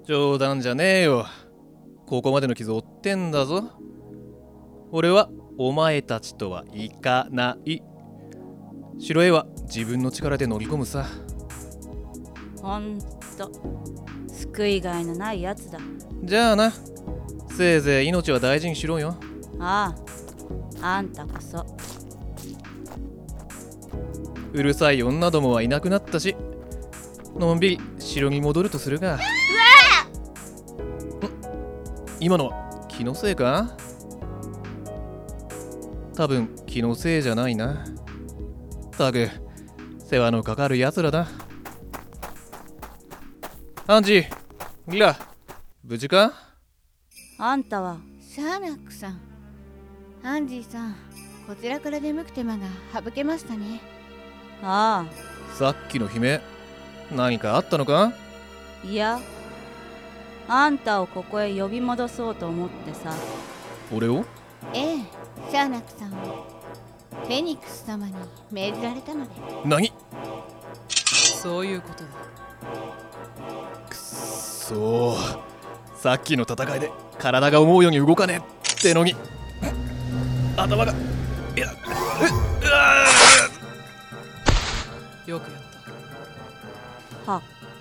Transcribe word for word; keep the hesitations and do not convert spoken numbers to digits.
冗談じゃねえよ。ここまでの傷負ってんだぞ。俺はお前たちとは行かない。城へは自分の力で乗り込むさ。 ほんと救いがいのないやつだ。 じゃあな、せいぜい命は大事にしろよ。 ああ、あんたこそ。 うるさい女どもはいなくなったし、のんびり城に戻るとするが。ん今のは気のせいか？多分気のせいじゃないな。たく世話のかかるやつらだ。アンジー、リラ、無事か？ あんたはシャーナックさん、アンジーさん、こちらから出向く手間が省けましたね。 あさっきの姫、何かあったのか？ あ、いや、あんたをここへ呼び戻そうと思ってさ。 俺を？ ええ、シャーナックさんはフェニックス様に命じられたので。 何？ そういうことだ。 くっそー、さっきの戦いで体が思うように動かねえってのに頭が、いや、ううわよくやった。 はっ